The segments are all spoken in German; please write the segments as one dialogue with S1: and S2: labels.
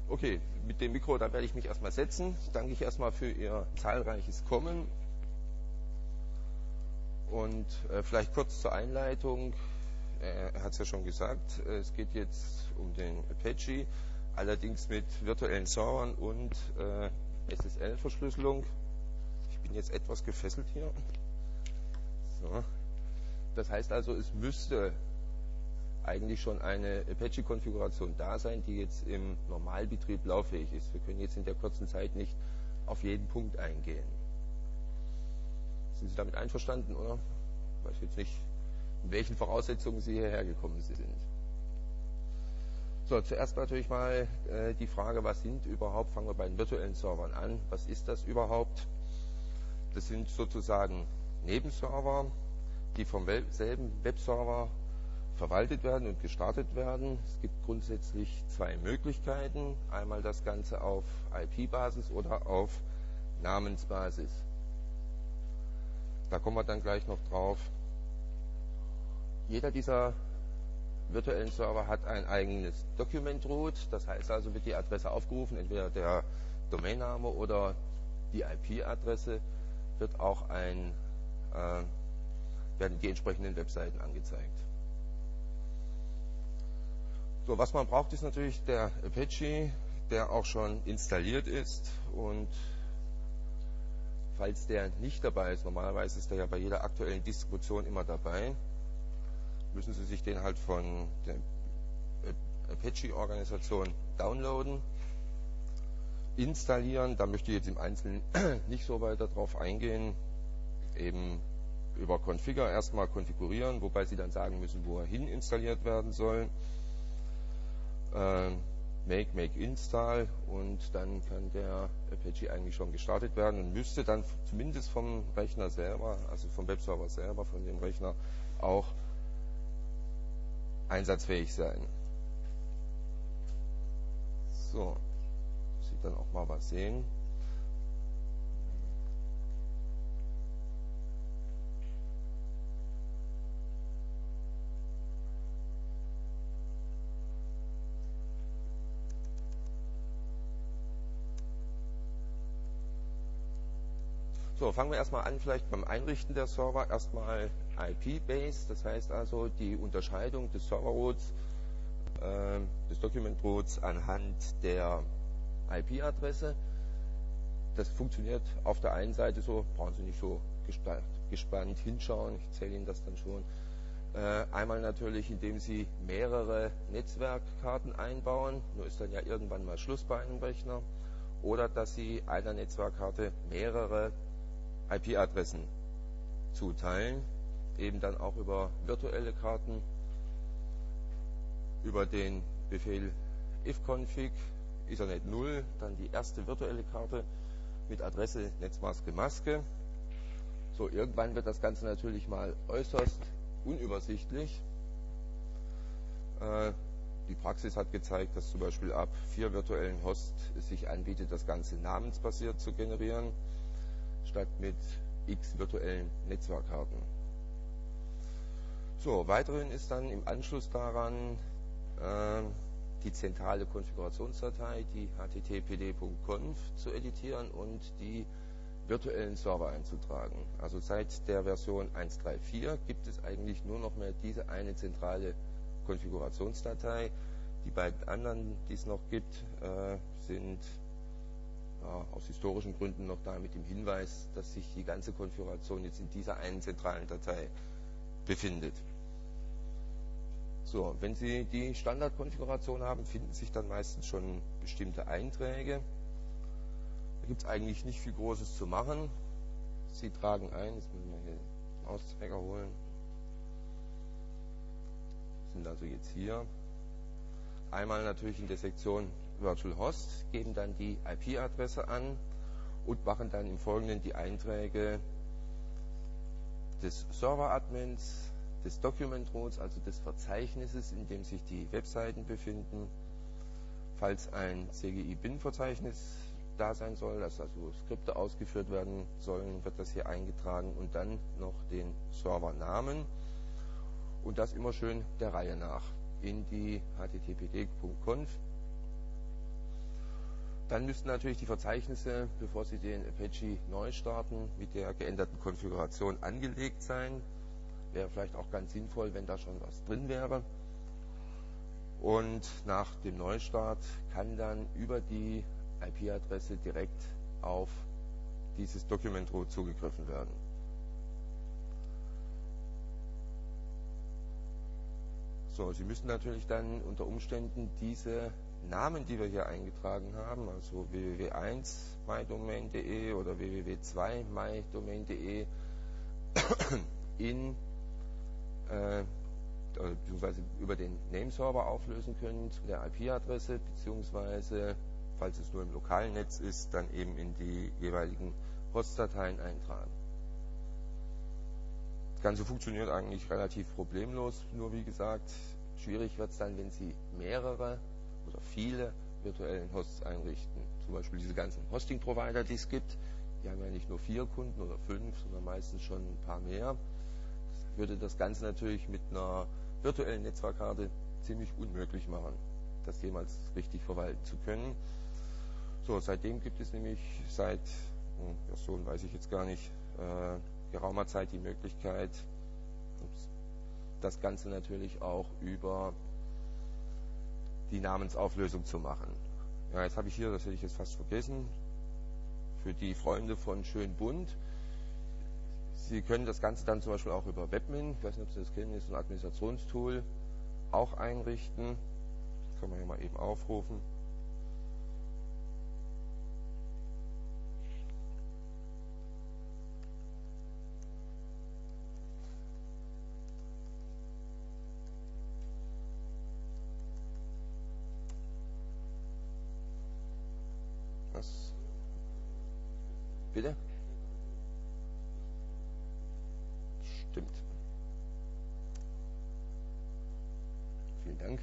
S1: Okay, mit dem Mikro, da werde ich mich erstmal setzen. Danke ich erstmal für Ihr zahlreiches Kommen. Und vielleicht kurz zur Einleitung. Er hat es ja schon gesagt, es geht jetzt um den Apache, allerdings mit virtuellen Servern und SSL-Verschlüsselung. Ich bin jetzt etwas gefesselt hier. So. Das heißt also, es müsste eigentlich schon eine Apache-Konfiguration da sein, die jetzt im Normalbetrieb lauffähig ist. Wir können jetzt in der kurzen Zeit nicht auf jeden Punkt eingehen. Sind Sie damit einverstanden, oder? Ich weiß jetzt nicht, in welchen Voraussetzungen Sie hierher gekommen sind. So, zuerst natürlich mal die Frage, was sind überhaupt, fangen wir bei den virtuellen Servern an, was ist das überhaupt? Das sind sozusagen Nebenserver, die vom selben Webserver verwaltet werden und gestartet werden. Es gibt grundsätzlich zwei Möglichkeiten. Einmal das Ganze auf IP-Basis oder auf Namensbasis. Da kommen wir dann gleich noch drauf. Jeder dieser virtuellen Server hat ein eigenes Document Root. Das heißt also, wird die Adresse aufgerufen, entweder der Domainname oder die IP-Adresse, wird auch werden die entsprechenden Webseiten angezeigt. So, was man braucht, ist natürlich der Apache, der auch schon installiert ist, und falls der nicht dabei ist, normalerweise ist der ja bei jeder aktuellen Distribution immer dabei, müssen Sie sich den halt von der Apache-Organisation downloaden, installieren. Da möchte ich jetzt im Einzelnen nicht so weiter drauf eingehen, eben über Configure erstmal konfigurieren, wobei Sie dann sagen müssen, wo er hin installiert werden soll. Make install, und dann kann der Apache eigentlich schon gestartet werden und müsste dann zumindest vom Rechner selber, also vom Webserver selber, von dem Rechner auch einsatzfähig sein. So, muss ich dann auch mal was sehen. So, fangen wir erstmal an, vielleicht beim Einrichten der Server. Erstmal IP-Based, das heißt also die Unterscheidung des Server-Roots, des Document-Roots anhand der IP-Adresse. Das funktioniert auf der einen Seite so, brauchen Sie nicht so gespannt hinschauen, ich erzähle Ihnen das dann schon. Einmal natürlich, indem Sie mehrere Netzwerkkarten einbauen, nur ist dann ja irgendwann mal Schluss bei einem Rechner, oder dass Sie einer Netzwerkkarte mehrere IP-Adressen zuteilen, eben dann auch über virtuelle Karten, über den Befehl ifconfig Ethernet 0, dann die erste virtuelle Karte mit Adresse Netzmaske Maske. So, irgendwann wird das Ganze natürlich mal äußerst unübersichtlich. Die Praxis hat gezeigt, dass zum Beispiel ab 4 virtuellen Hosts es sich anbietet, das Ganze namensbasiert zu generieren, statt mit x virtuellen Netzwerkkarten. So, weiterhin ist dann im Anschluss daran die zentrale Konfigurationsdatei, die httpd.conf, zu editieren und die virtuellen Server einzutragen. Also seit der Version 1.3.4 gibt es eigentlich nur noch mehr diese eine zentrale Konfigurationsdatei. Die beiden anderen, die es noch gibt, sind aus historischen Gründen noch da mit dem Hinweis, dass sich die ganze Konfiguration jetzt in dieser einen zentralen Datei befindet. So, wenn Sie die Standardkonfiguration haben, finden sich dann meistens schon bestimmte Einträge. Da gibt es eigentlich nicht viel Großes zu machen. Sie tragen ein, jetzt müssen wir hier den Mauszeiger holen. Sind also jetzt hier. Einmal natürlich in der Sektion Virtual Host, geben dann die IP-Adresse an und machen dann im Folgenden die Einträge des Server-Admins, des Document-Roots, also des Verzeichnisses, in dem sich die Webseiten befinden. Falls ein CGI-Bin-Verzeichnis da sein soll, dass also Skripte ausgeführt werden sollen, wird das hier eingetragen, und dann noch den Servernamen, und das immer schön der Reihe nach in die httpd.conf. Dann müssten natürlich die Verzeichnisse, bevor Sie den Apache neu starten, mit der geänderten Konfiguration angelegt sein. Wäre vielleicht auch ganz sinnvoll, wenn da schon was drin wäre. Und nach dem Neustart kann dann über die IP-Adresse direkt auf dieses Document Root zugegriffen werden. So, Sie müssen natürlich dann unter Umständen diese Namen, die wir hier eingetragen haben, also www.1mydomain.de oder www.2mydomain.de beziehungsweise über den Nameserver auflösen können zu der IP-Adresse, beziehungsweise, falls es nur im lokalen Netz ist, dann eben in die jeweiligen Hostdateien eintragen. Das Ganze funktioniert eigentlich relativ problemlos, nur wie gesagt, schwierig wird es dann, wenn Sie mehrere oder viele virtuellen Hosts einrichten. Zum Beispiel diese ganzen Hosting-Provider, die es gibt, die haben ja nicht nur 4 Kunden oder 5, sondern meistens schon ein paar mehr. Das würde das Ganze natürlich mit einer virtuellen Netzwerkkarte ziemlich unmöglich machen, das jemals richtig verwalten zu können. So, seitdem gibt es nämlich seit Version weiß ich jetzt gar nicht, geraumer Zeit die Möglichkeit, das Ganze natürlich auch über die Namensauflösung zu machen. Ja, jetzt habe ich hier, das hätte ich jetzt fast vergessen, für die Freunde von Schön Bunt. Sie können das Ganze dann zum Beispiel auch über Webmin, ich weiß nicht, ob Sie das kennen, ist ein Administrationstool, auch einrichten. Das kann man hier mal eben aufrufen. Was? Bitte? Stimmt. Vielen Dank.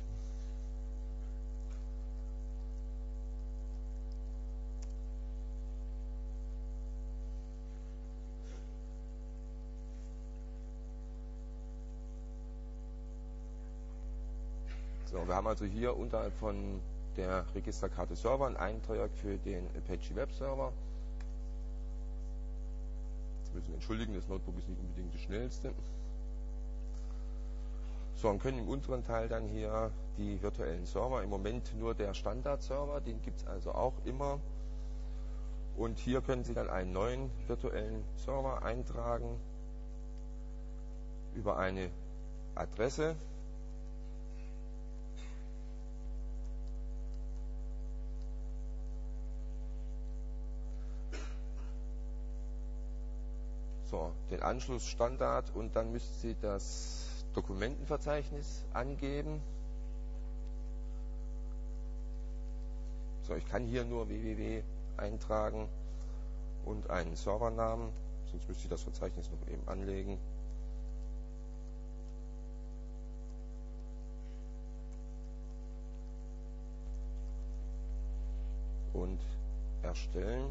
S1: So, wir haben also hier unterhalb von der Registerkarte Server einen Eintrag für den Apache Web Server. Jetzt müssen wir entschuldigen, das Notebook ist nicht unbedingt das schnellste. So, und können im unteren Teil dann hier die virtuellen Server, im Moment nur der Standard-Server, den gibt es also auch immer. Und hier können Sie dann einen neuen virtuellen Server eintragen über eine Adresse. So, den Anschlussstandard und dann müssen Sie das Dokumentenverzeichnis angeben. So, ich kann hier nur www eintragen und einen Servernamen, sonst müsste ich das Verzeichnis noch eben anlegen. Und erstellen.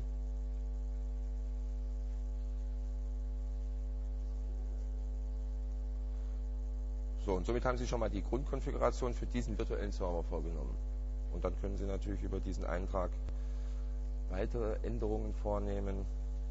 S1: So, und somit haben Sie schon mal die Grundkonfiguration für diesen virtuellen Server vorgenommen. Und dann können Sie natürlich über diesen Eintrag weitere Änderungen vornehmen.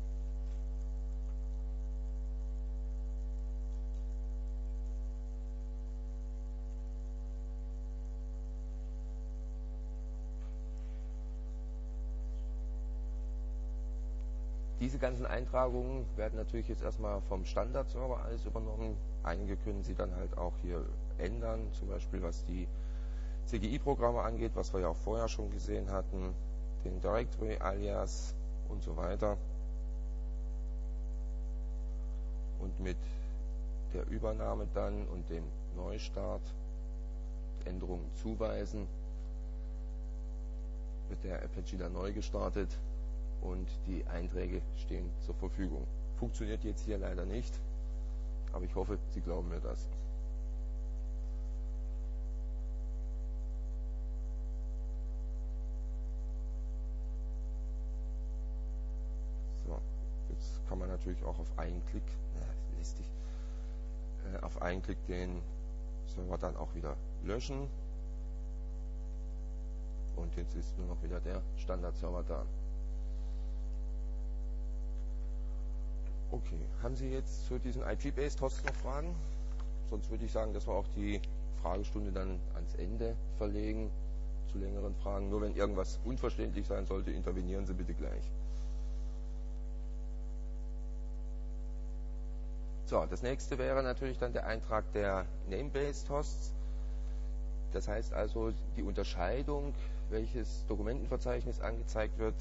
S1: Diese ganzen Eintragungen werden natürlich jetzt erstmal vom Standard-Server alles übernommen. Einige können Sie dann halt auch hier ändern, zum Beispiel was die CGI-Programme angeht, was wir ja auch vorher schon gesehen hatten, den Directory-Alias und so weiter. Und mit der Übernahme dann und dem Neustart Änderungen zuweisen, wird der Apache dann neu gestartet und die Einträge stehen zur Verfügung. Funktioniert jetzt hier leider nicht, aber ich hoffe, Sie glauben mir das. So, jetzt kann man natürlich auch auf einen Klick, listig, auf einen Klick den Server dann auch wieder löschen. Und und jetzt ist nur noch wieder der Standardserver da. Okay, haben Sie jetzt zu diesen IP-Based Hosts noch Fragen? Sonst würde ich sagen, dass wir auch die Fragestunde dann ans Ende verlegen, zu längeren Fragen. Nur wenn irgendwas unverständlich sein sollte, intervenieren Sie bitte gleich. So, das nächste wäre natürlich dann der Eintrag der Name-Based Hosts. Das heißt also, die Unterscheidung, welches Dokumentenverzeichnis angezeigt wird,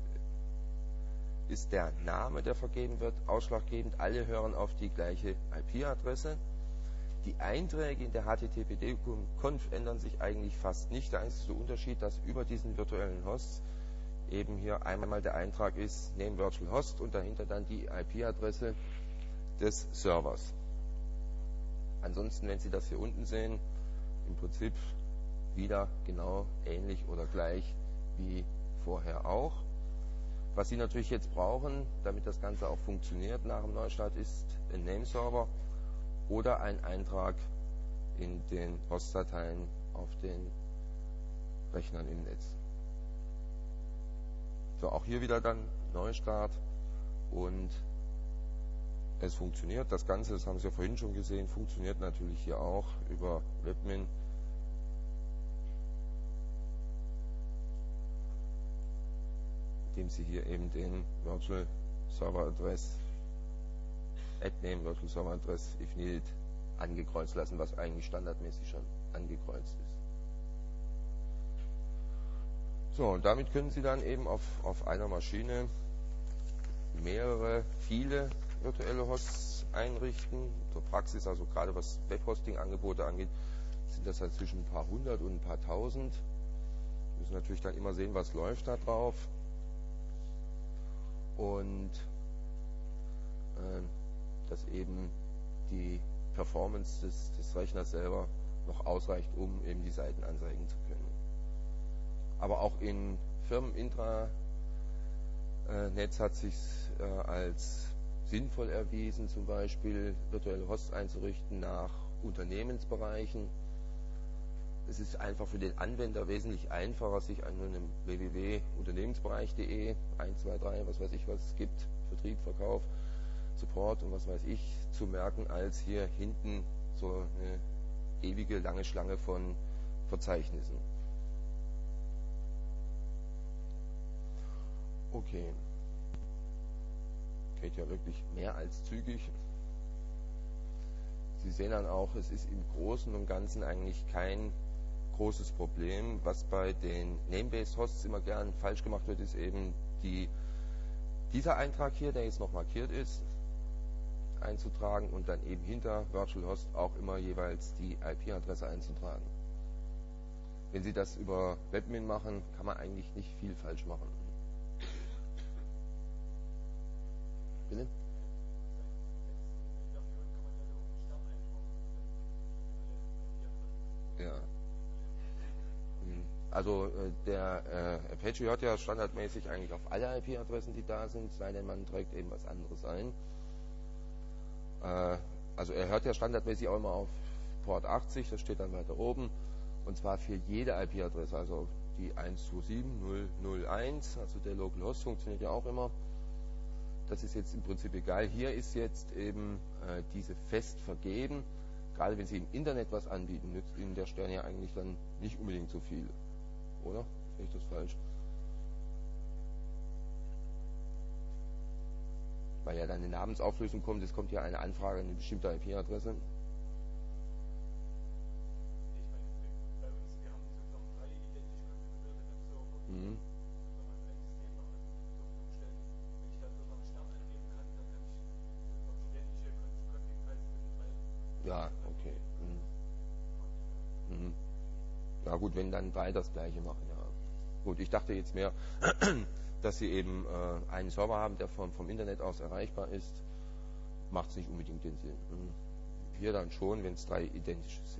S1: ist der Name, der vergeben wird, ausschlaggebend. Alle hören auf die gleiche IP-Adresse. Die Einträge in der HTTPD-Conf ändern sich eigentlich fast nicht. Der einzige Unterschied, dass über diesen virtuellen Hosts eben hier einmal der Eintrag ist, Name Virtual Host und dahinter dann die IP-Adresse des Servers. Ansonsten, wenn Sie das hier unten sehen, im Prinzip wieder genau ähnlich oder gleich wie vorher auch. Was Sie natürlich jetzt brauchen, damit das Ganze auch funktioniert nach dem Neustart, ist ein Nameserver oder ein Eintrag in den Hostdateien auf den Rechnern im Netz. So, auch hier wieder dann Neustart und es funktioniert. Das Ganze, das haben Sie ja vorhin schon gesehen, funktioniert natürlich hier auch über Webmin. Indem Sie hier eben den Virtual Server Address @name Virtual Server Address if needed angekreuzt lassen, was eigentlich standardmäßig schon angekreuzt ist. So, und damit können Sie dann eben auf einer Maschine viele virtuelle Hosts einrichten. In der Praxis, also gerade was Webhosting-Angebote angeht, sind das halt zwischen ein paar hundert und ein paar tausend. Wir müssen natürlich dann immer sehen, was läuft da drauf. Und dass eben die Performance des Rechners selber noch ausreicht, um eben die Seiten anzeigen zu können. Aber auch in Firmen-Intranetz hat sich als sinnvoll erwiesen, zum Beispiel virtuelle Hosts einzurichten nach Unternehmensbereichen. Es ist einfach für den Anwender wesentlich einfacher, sich an einem www.unternehmensbereich.de 1, 2, 3, was weiß ich, was es gibt, Vertrieb, Verkauf, Support und was weiß ich, zu merken, als hier hinten so eine ewige lange Schlange von Verzeichnissen. Okay. Geht ja wirklich mehr als zügig. Sie sehen dann auch, es ist im Großen und Ganzen eigentlich kein großes Problem. Was bei den Name-Based Hosts immer gern falsch gemacht wird, ist eben dieser Eintrag hier, der jetzt noch markiert ist, einzutragen und dann eben hinter Virtual Host auch immer jeweils die IP-Adresse einzutragen. Wenn Sie das über Webmin machen, kann man eigentlich nicht viel falsch machen. Bitte? Ja. Also der Apache hört ja standardmäßig eigentlich auf alle IP-Adressen, die da sind, sei denn man trägt eben was anderes ein. Also er hört ja standardmäßig auch immer auf Port 80, das steht dann weiter oben, und zwar für jede IP-Adresse, also die 127.0.0.1, also der Local Host funktioniert ja auch immer. Das ist jetzt im Prinzip egal. Hier ist jetzt eben diese fest vergeben. Gerade wenn Sie im Internet was anbieten, nützt Ihnen der Stern ja eigentlich dann nicht unbedingt so viel. Oder? Sehe ich das falsch? Weil ja dann eine Namensauflösung kommt, es kommt ja eine Anfrage an eine bestimmte IP-Adresse. Mhm. Ja, okay. Mhm. Ja gut, wenn dann beide das gleiche machen, ja. Gut, ich dachte jetzt mehr, dass Sie eben einen Server haben, der vom Internet aus erreichbar ist, macht es nicht unbedingt den Sinn. Hier dann schon, wenn es 3 identische sind.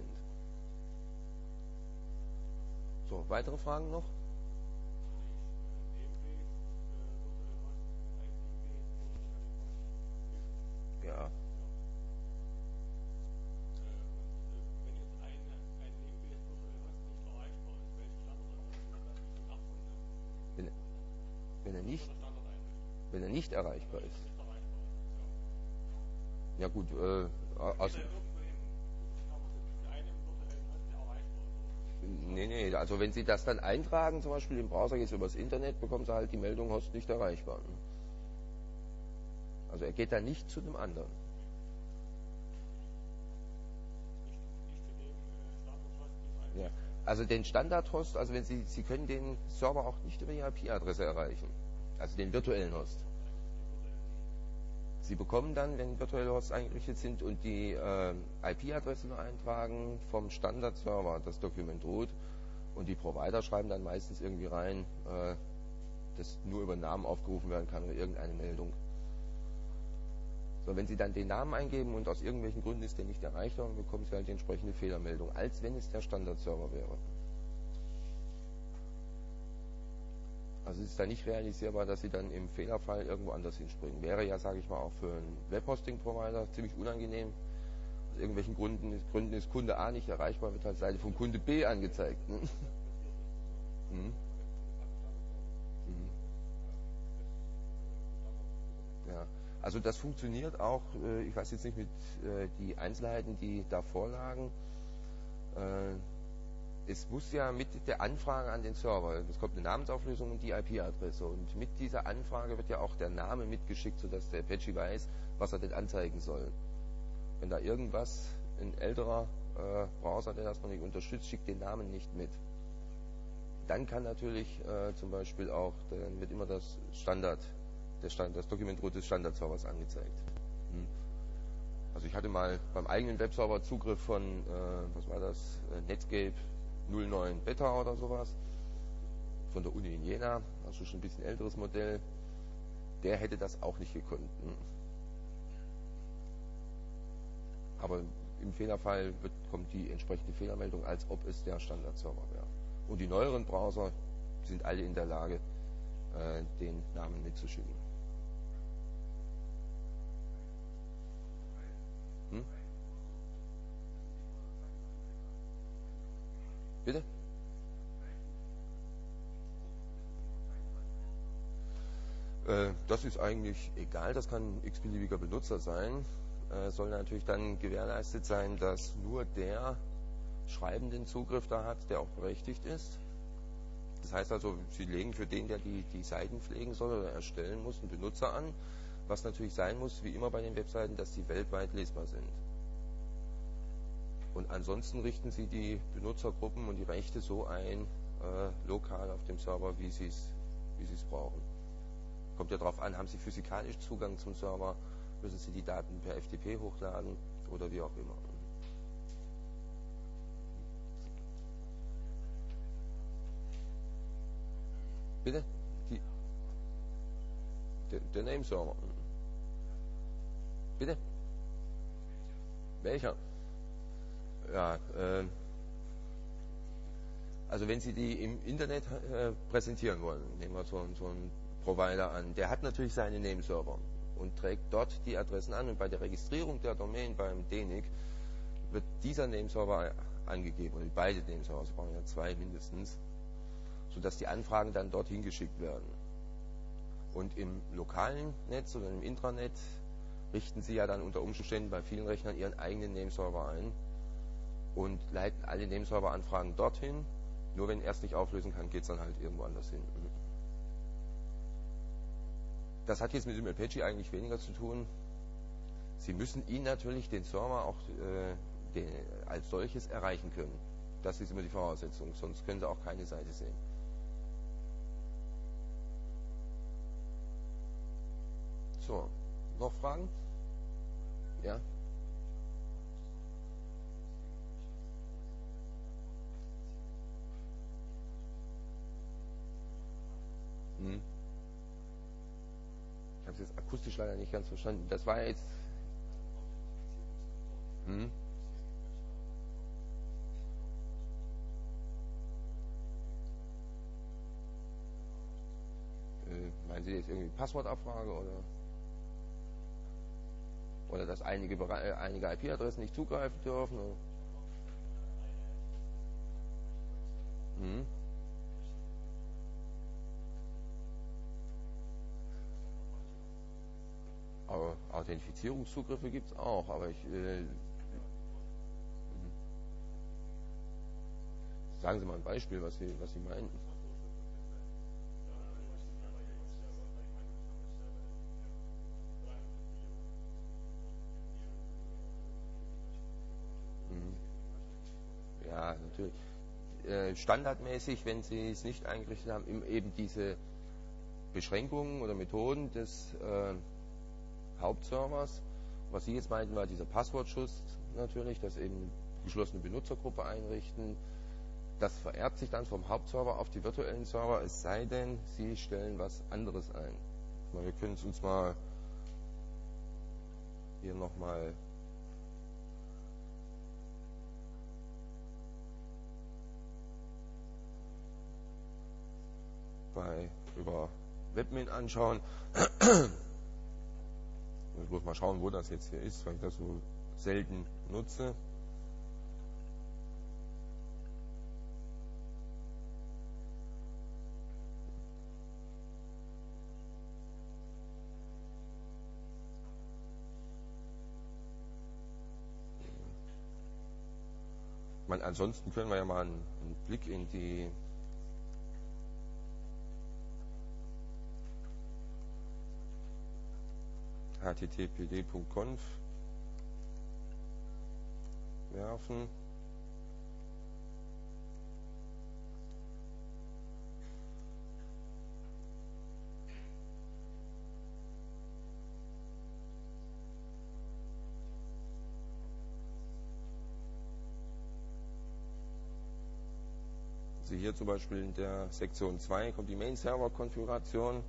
S1: So, weitere Fragen noch? Ja. Wenn er nicht, wenn er nicht erreichbar ist. Ja gut, nee, also wenn Sie das dann eintragen, zum Beispiel im Browser jetzt übers Internet, bekommen Sie halt die Meldung, Host nicht erreichbar. Ne? Also er geht dann nicht zu dem anderen. Ja. Also den Standard-Host, also wenn Sie können den Server auch nicht über die IP-Adresse erreichen. Also den virtuellen Host. Sie bekommen dann, wenn virtuelle Hosts eingerichtet sind und die IP-Adresse nur eintragen, vom Standard-Server das Document Root und die Provider schreiben dann meistens irgendwie rein, dass nur über Namen aufgerufen werden kann oder irgendeine Meldung. So, wenn Sie dann den Namen eingeben und aus irgendwelchen Gründen ist der nicht erreichbar, dann bekommen Sie halt die entsprechende Fehlermeldung, als wenn es der Standard-Server wäre. Also es ist da nicht realisierbar, dass Sie dann im Fehlerfall irgendwo anders hinspringen. Wäre ja, sage ich mal, auch für einen Webhosting-Provider ziemlich unangenehm. Aus irgendwelchen Gründen ist Kunde A nicht erreichbar, wird halt Seite von Kunde B angezeigt. Ne? Mhm. Mhm. Ja. Also das funktioniert auch, ich weiß jetzt nicht mit die Einzelheiten, die da vorlagen. Es muss ja mit der Anfrage an den Server, es kommt eine Namensauflösung und die IP-Adresse und mit dieser Anfrage wird ja auch der Name mitgeschickt, sodass der Apache weiß, was er denn anzeigen soll. Wenn da irgendwas, ein älterer Browser, der das noch nicht unterstützt, schickt den Namen nicht mit. Dann kann natürlich zum Beispiel auch, dann wird immer das Document Root des Standardservers angezeigt. Also ich hatte mal beim eigenen Webserver Zugriff von, was war das, Netscape 09 Beta oder sowas, von der Uni in Jena, also schon ein bisschen älteres Modell. Der hätte das auch nicht gekonnt. Aber im Fehlerfall kommt die entsprechende Fehlermeldung, als ob es der Standardserver wäre. Und die neueren Browser sind alle in der Lage, den Namen mitzuschicken. Bitte? Das ist eigentlich egal, das kann ein x-beliebiger Benutzer sein. Soll natürlich dann gewährleistet sein, dass nur der Schreibenden Zugriff da hat, der auch berechtigt ist. Das heißt also, Sie legen für den, der die Seiten pflegen soll oder erstellen muss, einen Benutzer an, was natürlich sein muss, wie immer bei den Webseiten, dass sie weltweit lesbar sind. Und ansonsten richten Sie die Benutzergruppen und die Rechte so ein, lokal auf dem Server, wie Sie es brauchen. Kommt ja darauf an, haben Sie physikalisch Zugang zum Server, müssen Sie die Daten per FTP hochladen oder wie auch immer. Bitte? Der Name-Server. Bitte? Welcher? Ja, also wenn Sie die im Internet präsentieren wollen, nehmen wir so einen Provider an, der hat natürlich seine Name-Server und trägt dort die Adressen an und bei der Registrierung der Domain beim DNIC wird dieser Name-Server angegeben, oder beide Name-Server, es brauchen ja zwei mindestens, sodass die Anfragen dann dorthin geschickt werden. Und im lokalen Netz oder im Intranet richten Sie ja dann unter Umständen bei vielen Rechnern Ihren eigenen Name-Server ein und leiten alle Name-Server-Anfragen dorthin. Nur wenn er es nicht auflösen kann, geht es dann halt irgendwo anders hin. Das hat jetzt mit dem Apache eigentlich weniger zu tun. Sie müssen ihn natürlich, den Server, auch als solches erreichen können. Das ist immer die Voraussetzung, sonst können Sie auch keine Seite sehen. So, noch Fragen? Ja? Hm. Ich habe es jetzt akustisch leider nicht ganz verstanden. Das war jetzt. Hm? Meinen Sie jetzt irgendwie Passwortabfrage oder dass einige IP-Adressen nicht zugreifen dürfen? Oder? Hm? Authentifizierungszugriffe gibt es auch, aber sagen Sie mal ein Beispiel, was Sie meinen. Ja, natürlich. Standardmäßig, wenn Sie es nicht eingerichtet haben, eben diese Beschränkungen oder Methoden des Hauptservers. Was Sie jetzt meinten, war dieser Passwortschutz natürlich, das eben geschlossene Benutzergruppe einrichten. Das vererbt sich dann vom Hauptserver auf die virtuellen Server, es sei denn, Sie stellen was anderes ein. Wir können es uns mal hier nochmal über Webmin anschauen. Ich muss mal schauen, wo das jetzt hier ist, weil ich das so selten nutze. Ansonsten können wir ja mal einen Blick in die httpd.conf werfen. Also hier zum Beispiel in der Sektion 2 kommt die Main-Server-Konfiguration.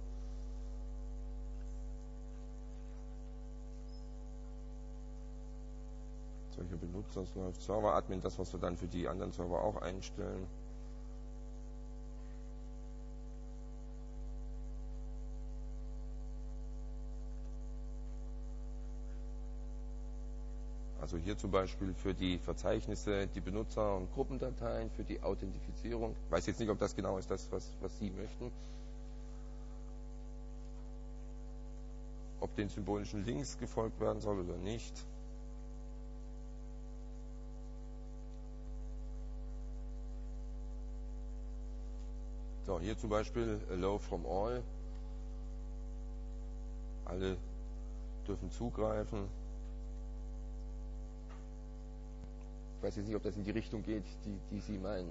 S1: Solche Benutzer, es läuft Server-Admin, das was wir dann für die anderen Server auch einstellen. Also hier zum Beispiel für die Verzeichnisse, die Benutzer- und Gruppendateien, für die Authentifizierung. Ich weiß jetzt nicht, ob das genau ist, was Sie möchten. Ob den symbolischen Links gefolgt werden soll oder nicht. So, hier zum Beispiel Allow from all. Alle dürfen zugreifen. Ich weiß jetzt nicht, ob das in die Richtung geht, die Sie meinen.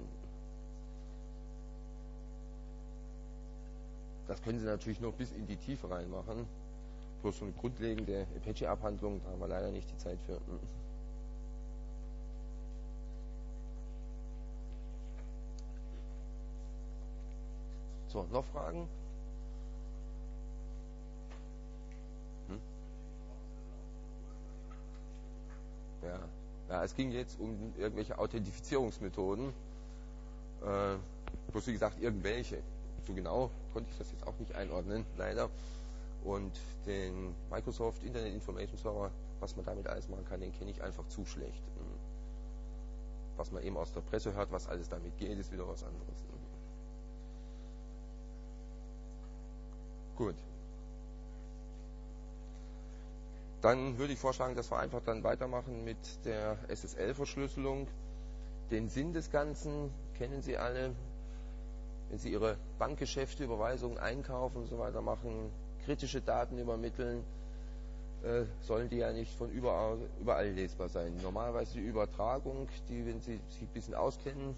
S1: Das können Sie natürlich noch bis in die Tiefe reinmachen. Bloß so eine grundlegende Apache-Abhandlung, da haben wir leider nicht die Zeit für. So, noch Fragen? Ja, es ging jetzt um irgendwelche Authentifizierungsmethoden. Bloß wie gesagt, irgendwelche. So genau konnte ich das jetzt auch nicht einordnen, leider. Und den Microsoft Internet Information Server, was man damit alles machen kann, den kenne ich einfach zu schlecht. Was man eben aus der Presse hört, was alles damit geht, ist wieder was anderes. Gut. Dann würde ich vorschlagen, dass wir einfach dann weitermachen mit der SSL-Verschlüsselung. Den Sinn des Ganzen kennen Sie alle. Wenn Sie Ihre Bankgeschäfte, Überweisungen, Einkaufen und so weiter machen, kritische Daten übermitteln, sollen die ja nicht von überall lesbar sein. Normalerweise die Übertragung, die, wenn Sie sich ein bisschen auskennen,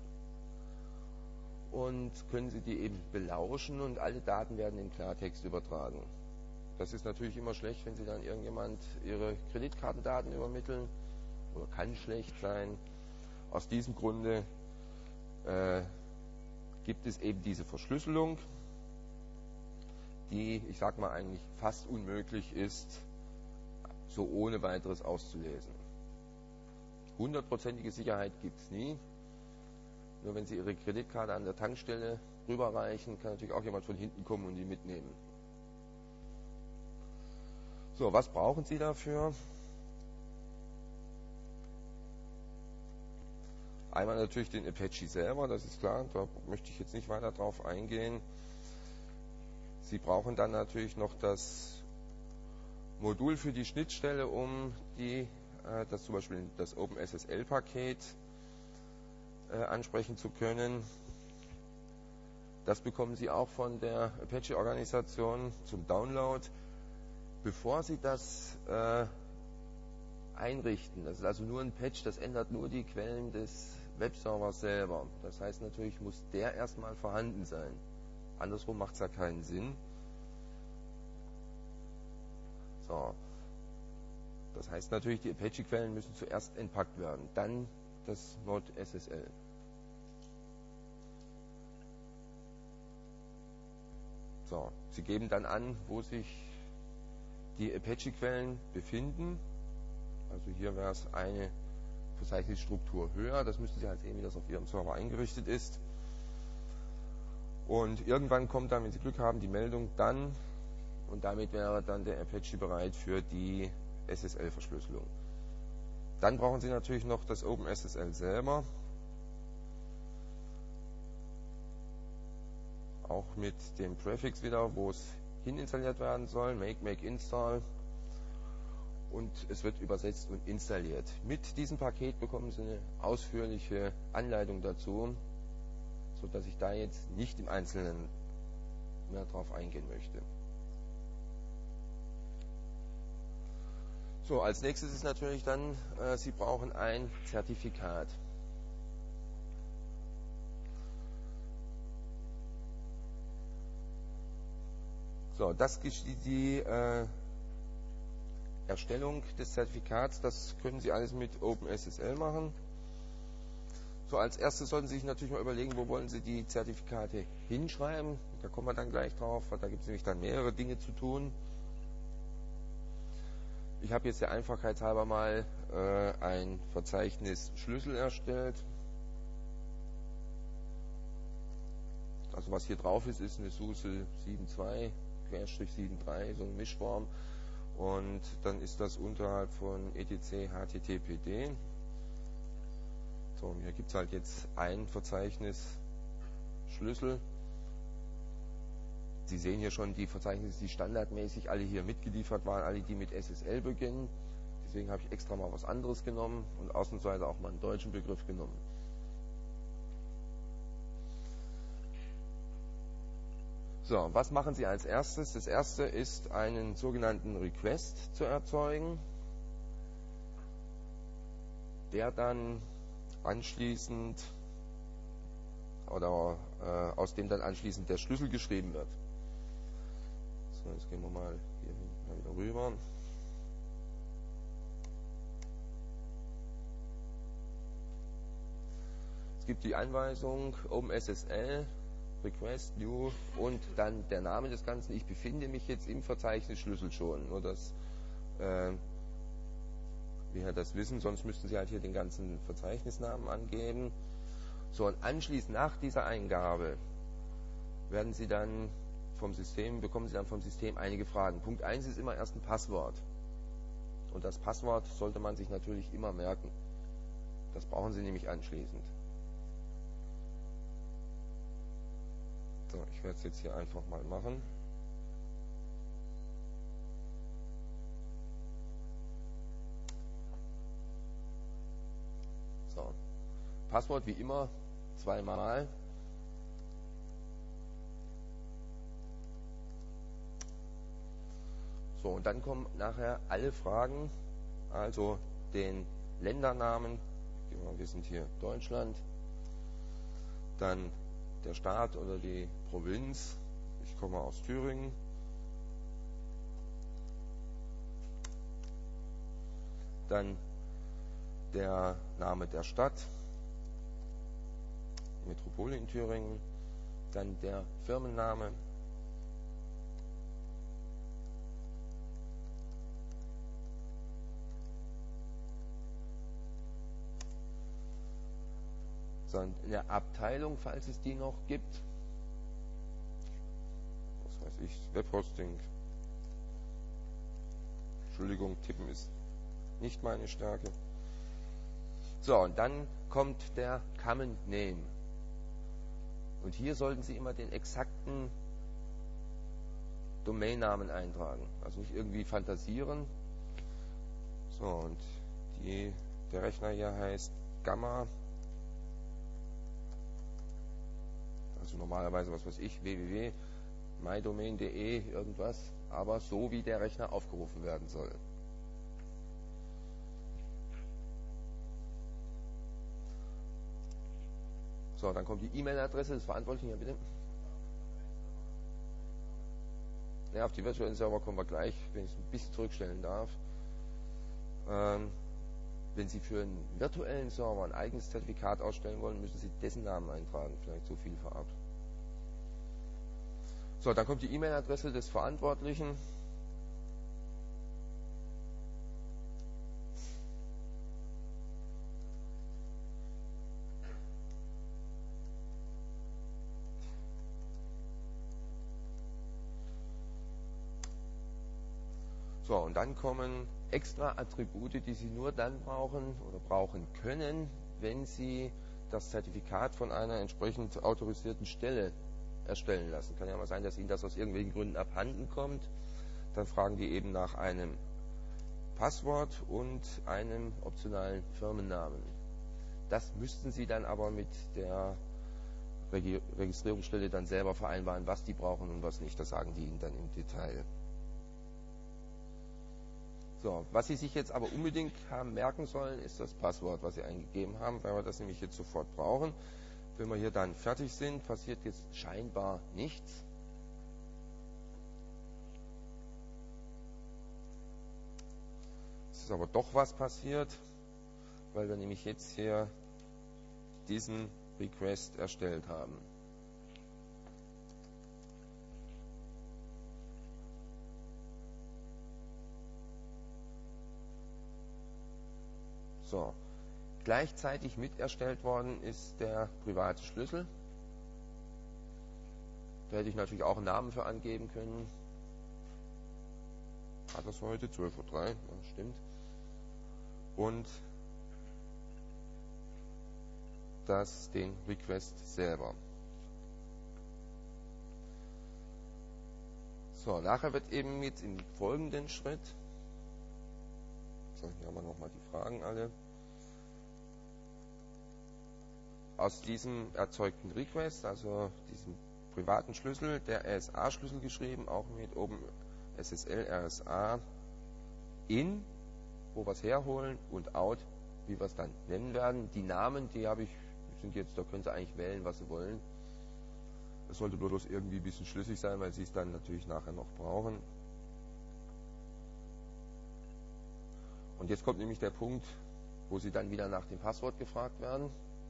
S1: und können Sie die eben belauschen und alle Daten werden in Klartext übertragen. Das ist natürlich immer schlecht, wenn Sie dann irgendjemand Ihre Kreditkartendaten übermitteln, oder kann schlecht sein. Aus diesem Grunde gibt es eben diese Verschlüsselung, die, ich sag mal, eigentlich fast unmöglich ist, so ohne weiteres auszulesen. 100%ige Sicherheit gibt es nie. Nur wenn Sie Ihre Kreditkarte an der Tankstelle rüberreichen, kann natürlich auch jemand von hinten kommen und die mitnehmen. So, was brauchen Sie dafür? Einmal natürlich den Apache selber, das ist klar, da möchte ich jetzt nicht weiter drauf eingehen. Sie brauchen dann natürlich noch das Modul für die Schnittstelle, um das zum Beispiel das OpenSSL-Paket ansprechen zu können. Das bekommen Sie auch von der Apache-Organisation zum Download. Bevor Sie das einrichten, das ist also nur ein Patch, das ändert nur die Quellen des Webservers selber. Das heißt natürlich, muss der erstmal vorhanden sein. Andersrum macht es ja keinen Sinn. So. Das heißt natürlich, die Apache-Quellen müssen zuerst entpackt werden, dann das Node SSL. So, Sie geben dann an, wo sich die Apache-Quellen befinden. Also hier wäre es eine Verzeichnisstruktur höher. Das müssen Sie halt sehen, wie das auf Ihrem Server eingerichtet ist. Und irgendwann kommt dann, wenn Sie Glück haben, die Meldung dann, und damit wäre dann der Apache bereit für die SSL-Verschlüsselung. Dann brauchen Sie natürlich noch das OpenSSL selber. Auch mit dem Prefix wieder, wo es hin installiert werden soll, make install, und es wird übersetzt und installiert. Mit diesem Paket bekommen Sie eine ausführliche Anleitung dazu, sodass ich da jetzt nicht im Einzelnen mehr drauf eingehen möchte. So, als nächstes ist natürlich dann, Sie brauchen ein Zertifikat. So, die Erstellung des Zertifikats, das können Sie alles mit OpenSSL machen. So, als erstes sollten Sie sich natürlich mal überlegen, wo wollen Sie die Zertifikate hinschreiben. Da kommen wir dann gleich drauf, weil da gibt es nämlich dann mehrere Dinge zu tun. Ich habe jetzt der Einfachheit halber mal ein Verzeichnis Schlüssel erstellt. Also was hier drauf ist, ist eine SUSE 7.2/7.3, so eine Mischform. Und dann ist das unterhalb von etc httpd. So, hier gibt es halt jetzt ein Verzeichnis Schlüssel. Sie sehen hier schon die Verzeichnisse, die standardmäßig alle hier mitgeliefert waren, alle die mit SSL beginnen. Deswegen habe ich extra mal was anderes genommen und ausnahmsweise auch mal einen deutschen Begriff genommen. So, was machen Sie als erstes? Das erste ist, einen sogenannten Request zu erzeugen, der dann anschließend oder aus dem dann anschließend der Schlüssel geschrieben wird. So, jetzt gehen wir mal hier wieder rüber. Es gibt die Anweisung OpenSSL Request New und dann der Name des Ganzen. Ich befinde mich jetzt im Verzeichnis Schlüssel schon. Nur dass wir das wissen, sonst müssten Sie halt hier den ganzen Verzeichnisnamen angeben. So, und anschließend nach dieser Eingabe bekommen Sie dann vom System einige Fragen. Punkt 1 ist immer erst ein Passwort. Und das Passwort sollte man sich natürlich immer merken. Das brauchen Sie nämlich anschließend. So, ich werde es jetzt hier einfach mal machen. So, Passwort wie immer zweimal. So, und dann kommen nachher alle Fragen, also den Ländernamen, wir sind hier Deutschland, dann der Staat oder die Provinz, ich komme aus Thüringen, dann der Name der Stadt, Metropole in Thüringen, dann der Firmenname, dann in der Abteilung, falls es die noch gibt, was weiß ich, Webhosting, Entschuldigung, tippen ist nicht meine Stärke. So, und dann kommt der Common Name. Und hier sollten Sie immer den exakten Domainnamen eintragen. Also nicht irgendwie fantasieren. So, und der Rechner hier heißt Gamma. Also normalerweise, was weiß ich, www.mydomain.de irgendwas, aber so wie der Rechner aufgerufen werden soll. So, dann kommt die E-Mail-Adresse des Verantwortlichen, ja bitte. Ja, auf die virtuellen Server kommen wir gleich, wenn ich es ein bisschen zurückstellen darf. Wenn Sie für einen virtuellen Server ein eigenes Zertifikat ausstellen wollen, müssen Sie dessen Namen eintragen. Vielleicht so viel vorab. So, dann kommt die E-Mail-Adresse des Verantwortlichen. So, und dann kommen extra Attribute, die Sie nur dann brauchen oder brauchen können, wenn Sie das Zertifikat von einer entsprechend autorisierten Stelle erstellen lassen. Kann ja mal sein, dass Ihnen das aus irgendwelchen Gründen abhanden kommt. Dann fragen die eben nach einem Passwort und einem optionalen Firmennamen. Das müssten Sie dann aber mit der Registrierungsstelle dann selber vereinbaren, was die brauchen und was nicht. Das sagen die Ihnen dann im Detail. So, was Sie sich jetzt aber unbedingt haben merken sollen, ist das Passwort, was Sie eingegeben haben, weil wir das nämlich jetzt sofort brauchen. Wenn wir hier dann fertig sind, passiert jetzt scheinbar nichts. Es ist aber doch was passiert, weil wir nämlich jetzt hier diesen Request erstellt haben. So, gleichzeitig mit erstellt worden ist der private Schlüssel. Da hätte ich natürlich auch einen Namen für angeben können. Hat das heute? 12:03 Uhr, ja, stimmt. Und den Request selber. So, nachher wird eben jetzt im folgenden Schritt, so, hier haben wir nochmal die Fragen alle, aus diesem erzeugten Request, also diesem privaten Schlüssel, der RSA-Schlüssel geschrieben, auch mit OpenSSL RSA in, wo wir es herholen, und out, wie wir es dann nennen werden. Die Namen, die habe ich, sind jetzt, da können Sie eigentlich wählen, was Sie wollen. Das sollte bloß irgendwie ein bisschen schlüssig sein, weil Sie es dann natürlich nachher noch brauchen. Und jetzt kommt nämlich der Punkt, wo Sie dann wieder nach dem Passwort gefragt werden.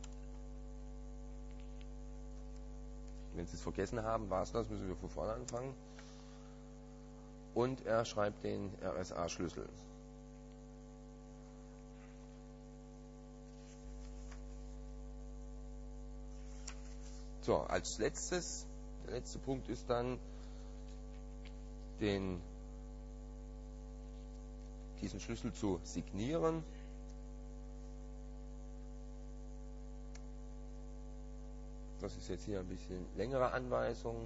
S1: Wenn Sie es vergessen haben, war es das, müssen wir von vorne anfangen. Und er schreibt den RSA-Schlüssel. So, als letztes, der letzte Punkt ist dann, diesen Schlüssel zu signieren. Das ist jetzt hier ein bisschen längere Anweisung.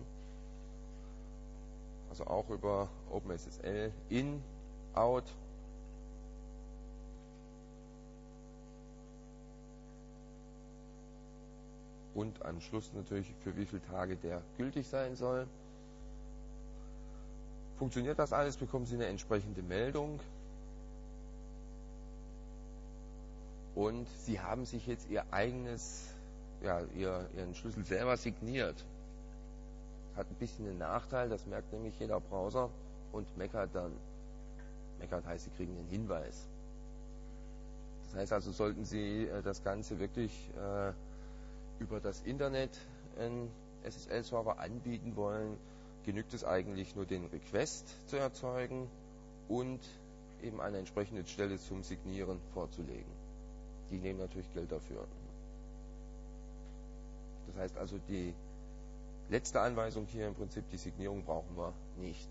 S1: Also auch über OpenSSL in, out. Und am Schluss natürlich, für wie viele Tage der gültig sein soll. Funktioniert das alles, bekommen Sie eine entsprechende Meldung. Und Sie haben sich jetzt Ihr eigenes, ja, Ihren Schlüssel selber signiert. Hat ein bisschen einen Nachteil, das merkt nämlich jeder Browser und meckert dann. Meckert heißt, Sie kriegen einen Hinweis. Das heißt also, sollten Sie das Ganze wirklich über das Internet einen SSL-Server anbieten wollen, genügt es eigentlich nur, den Request zu erzeugen und eben eine entsprechende Stelle zum Signieren vorzulegen. Die nehmen natürlich Geld dafür. Das heißt also, die letzte Anweisung hier im Prinzip, die Signierung brauchen wir nicht.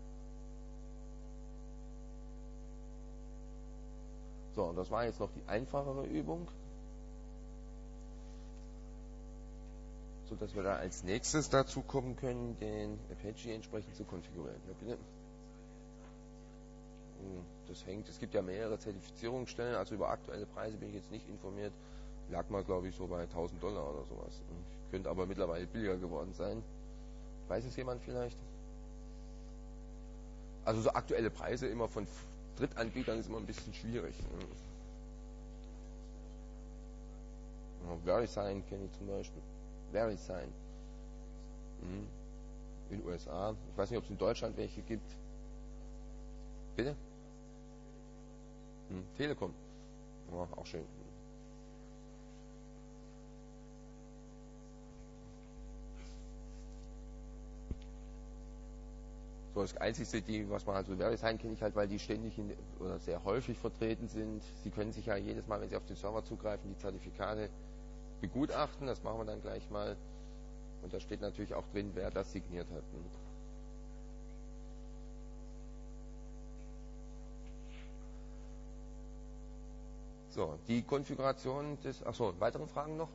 S1: So, und das war jetzt noch die einfachere Übung. sodass wir da als nächstes dazu kommen können, den Apache entsprechend zu konfigurieren. Ja, bitte. Das hängt, es gibt ja mehrere Zertifizierungsstellen, also über aktuelle Preise bin ich jetzt nicht informiert, lag mal glaube ich so bei $1000 oder sowas. Könnte aber mittlerweile billiger geworden sein. Weiß es jemand vielleicht? Also so aktuelle Preise immer von Drittanbietern ist immer ein bisschen schwierig. VeriSign kenne ich zum Beispiel. VeriSign. In den USA. Ich weiß nicht, ob es in Deutschland welche gibt. Bitte? Telekom. Ja, auch schön. So, das Einzige, was man also VeriSign kenne ich halt, weil die ständig oder sehr häufig vertreten sind. Sie können sich ja jedes Mal, wenn Sie auf den Server zugreifen, die Zertifikate begutachten. Das machen wir dann gleich mal. Und da steht natürlich auch drin, wer das signiert hat. So, die Konfiguration des... Achso, weitere Fragen noch?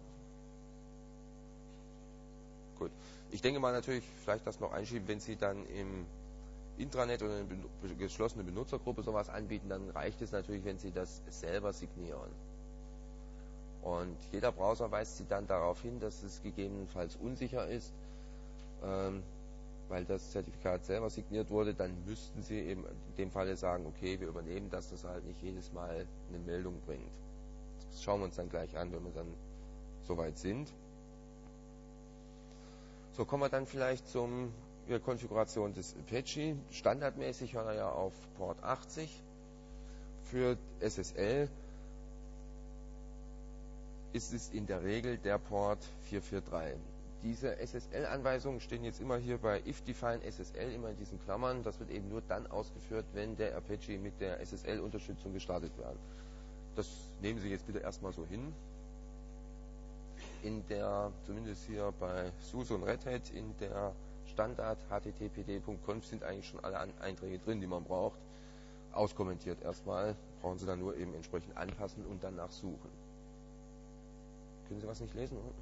S1: Gut. Ich denke mal natürlich, vielleicht das noch einschieben, wenn Sie dann im Intranet oder in eine geschlossene Benutzergruppe sowas anbieten, dann reicht es natürlich, wenn Sie das selber signieren. Und jeder Browser weist Sie dann darauf hin, dass es gegebenenfalls unsicher ist, weil das Zertifikat selber signiert wurde, dann müssten Sie eben in dem Falle sagen, okay, wir übernehmen das, dass halt nicht jedes Mal eine Meldung bringt. Das schauen wir uns dann gleich an, wenn wir dann soweit sind. So, kommen wir dann vielleicht zur Konfiguration des Apache. Standardmäßig hört er ja auf Port 80. Für SSL ist es in der Regel der Port 443. Diese SSL-Anweisungen stehen jetzt immer hier bei if-define SSL, immer in diesen Klammern. Das wird eben nur dann ausgeführt, wenn der Apache mit der SSL-Unterstützung gestartet wird. Das nehmen Sie jetzt bitte erstmal so hin. Zumindest hier bei SUSE und Red Hat, in der Standard httpd.conf sind eigentlich schon alle Einträge drin, die man braucht. Auskommentiert erstmal. Brauchen Sie dann nur eben entsprechend anpassen und danach suchen. Können Sie was nicht lesen, oder?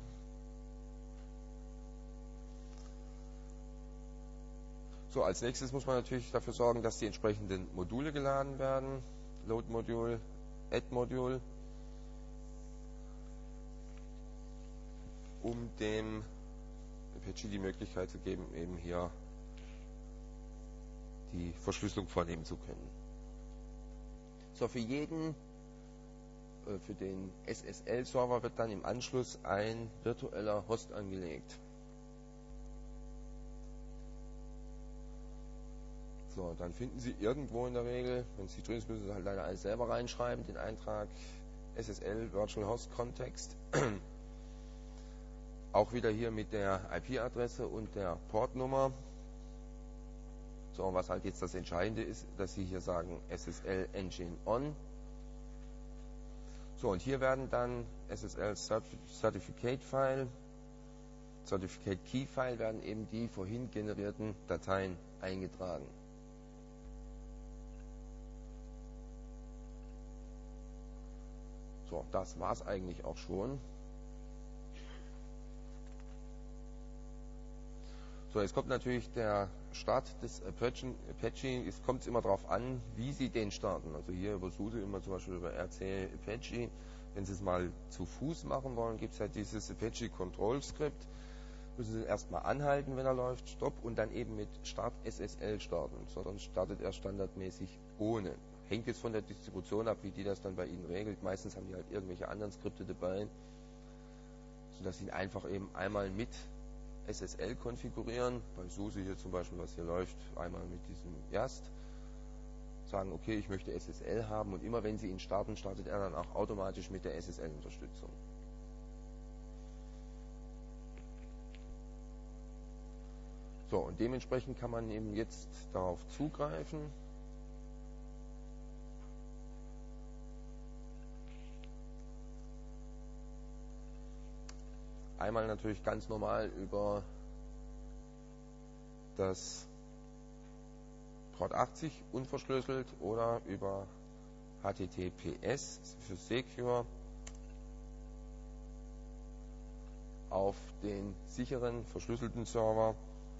S1: So, als nächstes muss man natürlich dafür sorgen, dass die entsprechenden Module geladen werden. Load-Modul, Add-Modul, um dem Apache die Möglichkeit zu geben, eben hier die Verschlüsselung vornehmen zu können. So, für den SSL-Server wird dann im Anschluss ein virtueller Host angelegt. So, dann finden Sie irgendwo in der Regel, wenn es hier drin ist, müssen Sie halt leider alles selber reinschreiben, den Eintrag SSL Virtual Host Context. Auch wieder hier mit der IP-Adresse und der Portnummer. So, und was halt jetzt das Entscheidende ist, dass Sie hier sagen SSL Engine On. So, und hier werden dann SSL Certificate File, Certificate Key File werden eben die vorhin generierten Dateien eingetragen. So, das war es eigentlich auch schon. So, jetzt kommt natürlich der Start des Apache. Es kommt immer darauf an, wie Sie den starten. Also hier über SUSE immer zum Beispiel über RC Apache. Wenn Sie es mal zu Fuß machen wollen, gibt es halt dieses Apache Control Script. Müssen Sie erstmal anhalten, wenn er läuft, Stopp und dann eben mit Start SSL starten. Sondern startet er standardmäßig ohne. Hängt jetzt von der Distribution ab, wie die das dann bei Ihnen regelt. Meistens haben die halt irgendwelche anderen Skripte dabei, sodass Sie ihn einfach eben einmal mit SSL konfigurieren. Bei SUSE hier zum Beispiel, was hier läuft, einmal mit diesem Erst. Sagen, okay, ich möchte SSL haben und immer wenn Sie ihn starten, startet er dann auch automatisch mit der SSL-Unterstützung. So, und dementsprechend kann man eben jetzt darauf zugreifen. Einmal natürlich ganz normal über das Port 80 unverschlüsselt oder über HTTPS für Secure. auf den sicheren, verschlüsselten Server.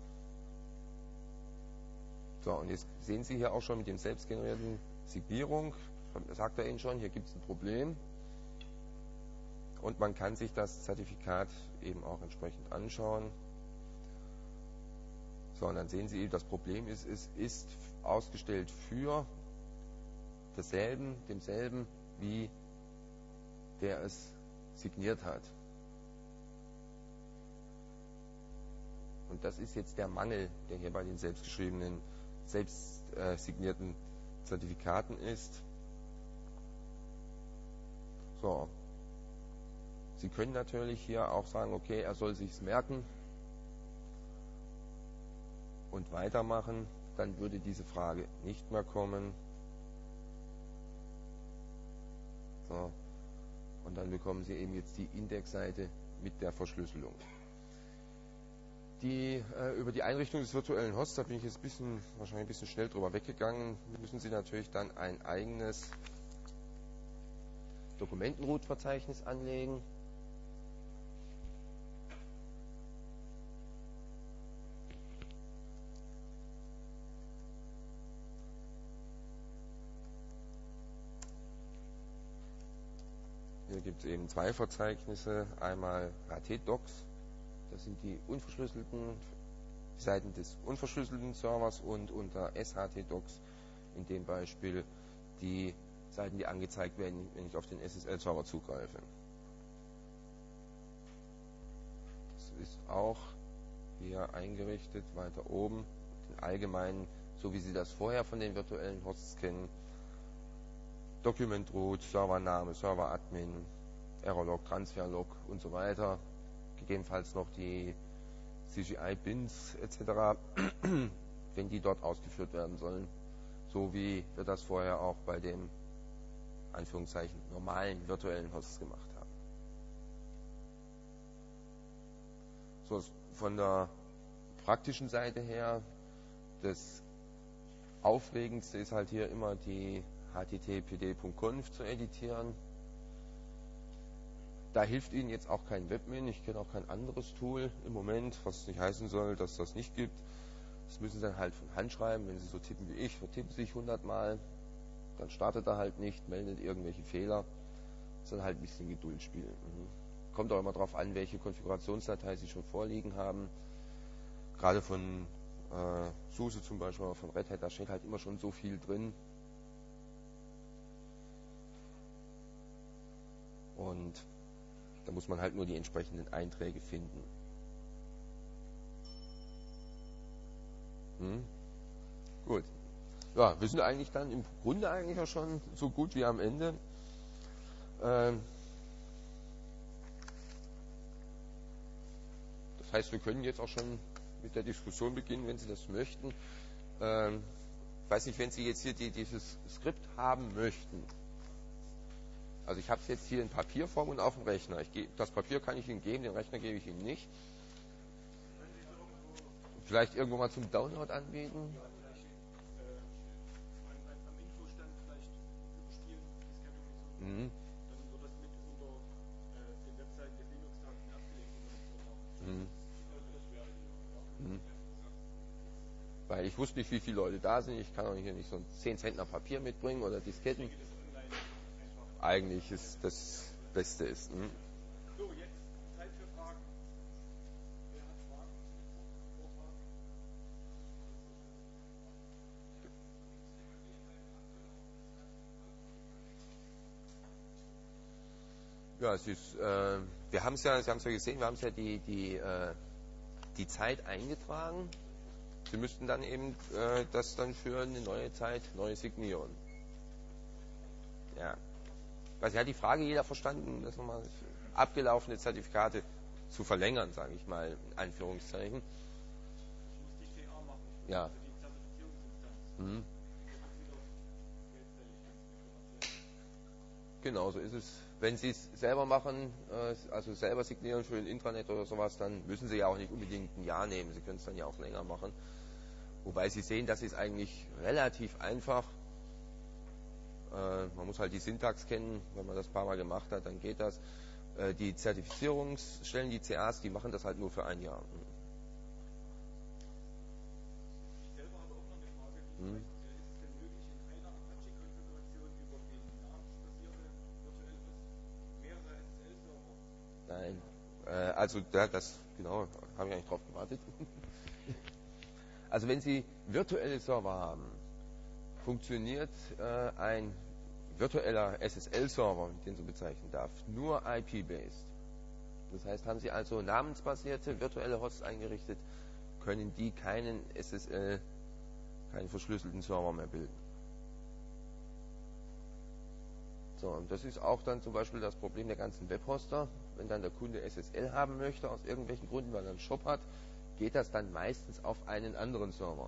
S1: So, und jetzt sehen Sie hier auch schon mit dem selbstgenerierten Signierung, sagt er Ihnen schon, hier gibt es ein Problem. Und man kann sich das Zertifikat eben auch entsprechend anschauen. So, und dann sehen Sie, das Problem ist, es ist ausgestellt für demselben, wie der es signiert hat. Und das ist jetzt der Mangel, der hier bei den selbst signierten Zertifikaten ist. So. Sie können natürlich hier auch sagen, okay, er soll sich's merken und weitermachen, dann würde diese Frage nicht mehr kommen. So. Und dann bekommen Sie eben jetzt die Indexseite mit der Verschlüsselung. Über die Einrichtung des virtuellen Hosts, da bin ich jetzt wahrscheinlich ein bisschen schnell drüber weggegangen, müssen Sie natürlich dann ein eigenes Dokumentenroot-Verzeichnis anlegen. Hier gibt es eben zwei Verzeichnisse, einmal RAT-Docs, das sind die Seiten des unverschlüsselten Servers, und unter SHT-Docs in dem Beispiel die Seiten, die angezeigt werden, wenn ich auf den SSL-Server zugreife. Das ist auch hier eingerichtet, weiter oben, den allgemeinen, so wie Sie das vorher von den virtuellen Hosts kennen. Document Root, Servername, Server-Admin, Error-Log, Transfer-Log und so weiter. Gegebenenfalls noch die CGI-Bins etc., wenn die dort ausgeführt werden sollen. So wie wir das vorher auch bei dem Anführungszeichen normalen virtuellen Hosts gemacht haben. So, von der praktischen Seite her, das Aufregendste ist halt hier immer die httpd.conf zu editieren. Da hilft Ihnen jetzt auch kein Webmin, ich kenne auch kein anderes Tool im Moment, was nicht heißen soll, dass das nicht gibt. Das müssen Sie dann halt von Hand schreiben, wenn Sie so tippen wie ich, vertippen Sie sich 100 Mal, dann startet er halt nicht, meldet irgendwelche Fehler. Das ist dann halt ein bisschen Geduldsspiel. Kommt auch immer darauf an, welche Konfigurationsdatei Sie schon vorliegen haben. Gerade von SUSE zum Beispiel, oder von Red Hat, da steht halt immer schon so viel drin. Und da muss man halt nur die entsprechenden Einträge finden. Gut. Ja, wir sind eigentlich dann im Grunde eigentlich auch schon so gut wie am Ende. Das heißt, wir können jetzt auch schon mit der Diskussion beginnen, wenn Sie das möchten. Ich weiß nicht, wenn Sie jetzt hier dieses Skript haben möchten. Also ich habe es jetzt hier in Papierform und auf dem Rechner. Das Papier kann ich Ihnen geben, den Rechner gebe ich Ihnen nicht. Vielleicht irgendwo mal zum Download anbieten.
S2: Am Infostand vielleicht überspielen, Diskette oder so. Dann wird das mit unter den Webseiten der Linux-Tagen abgelegt.
S1: Weil ich wusste nicht, wie viele Leute da sind. Ich kann auch hier nicht so ein 10 Zentner Papier mitbringen oder Disketten. Eigentlich ist das Beste ist.
S2: So, jetzt Zeit für Fragen. Wer hat Fragen? Vorfragen?
S1: Ja, es ist, wir haben es ja, Sie haben es ja gesehen, wir haben es ja die Zeit eingetragen. Sie müssten dann eben das dann für eine neue Zeit neu signieren. Ja. Also hat die Frage jeder verstanden, das nochmal abgelaufene Zertifikate zu verlängern, sage ich mal, in Anführungszeichen.
S2: Ich muss die TA machen.
S1: Ja.
S2: Für die Zertifizierungsinstanz.
S1: Genau, so ist es. Wenn Sie es selber machen, also selber signieren für ein Intranet oder sowas, dann müssen Sie ja auch nicht unbedingt ein Jahr nehmen. Sie können es dann ja auch länger machen. Wobei Sie sehen, das ist eigentlich relativ einfach. Man muss halt die Syntax kennen. Wenn man das ein paar Mal gemacht hat, dann geht das. Die Zertifizierungsstellen, die CAs, die machen das halt nur für ein Jahr.
S2: Ich selber habe auch noch eine Frage, ist es denn möglich, in einer Apache-Konfiguration über den namensbasierte virtuelle Host mehrere SSL-Server?
S1: Nein. Also das, genau, habe ich eigentlich drauf gewartet. Also wenn Sie virtuelle Server haben, funktioniert ein virtueller SSL-Server, den so bezeichnen darf, nur IP-based. Das heißt, haben Sie also namensbasierte virtuelle Hosts eingerichtet, können die keinen SSL, keinen verschlüsselten Server mehr bilden. So, und das ist auch dann zum Beispiel das Problem der ganzen Webhoster. Wenn dann der Kunde SSL haben möchte, aus irgendwelchen Gründen, weil er einen Shop hat, geht das dann meistens auf einen anderen Server.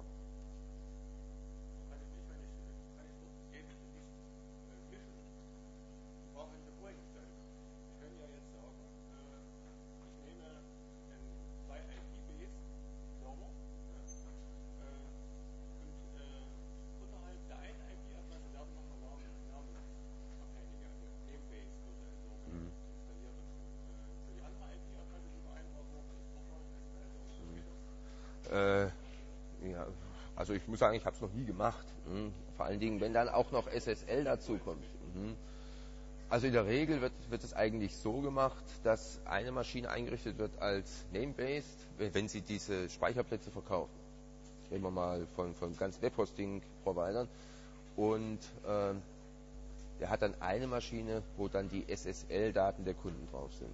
S1: Ja, also ich muss sagen, ich habe es noch nie gemacht. Vor allen Dingen, wenn dann auch noch SSL dazu kommt. Also in der Regel wird es eigentlich so gemacht, dass eine Maschine eingerichtet wird als Name-Based, wenn Sie diese Speicherplätze verkaufen. Reden wir mal von ganz Webhosting-Providern. Und der hat dann eine Maschine, wo dann die SSL-Daten der Kunden drauf sind.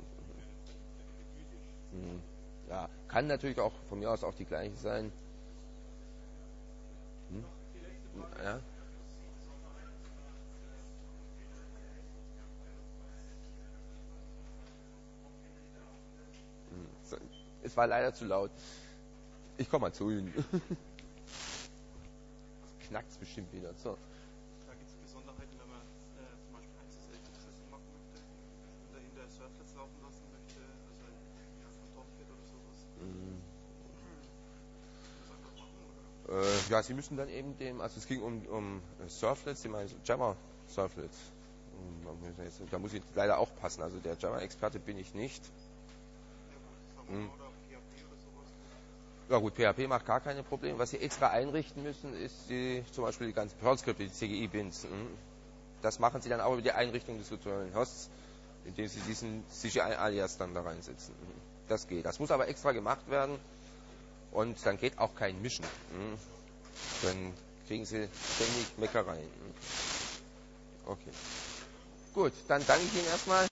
S1: Ja, kann natürlich auch von mir aus auch die gleiche sein. Ja. Es war leider zu laut. Ich komme mal zu Ihnen. Knackt es bestimmt wieder. So.
S2: Da gibt es Besonderheiten, wenn man zum Beispiel ein SSL-Processing machen möchte und in der Surflets laufen lassen möchte, also von Tomcat oder sowas.
S1: Ja, Sie müssen dann eben also es ging um Surflets, Sie meinen Java Surflets. Da muss ich leider auch passen, also der Java-Experte bin ich nicht. Ja gut, PHP macht gar keine Probleme. Was Sie extra einrichten müssen, ist zum Beispiel die ganzen Perl-Skripte, die CGI-Bins. Das machen Sie dann auch über die Einrichtung des virtuellen Hosts, indem Sie diesen CGI-Alias dann da reinsetzen. Das geht. Das muss aber extra gemacht werden und dann geht auch kein Mischen. Dann kriegen Sie ständig Meckereien. Okay. Gut, dann danke ich Ihnen erstmal.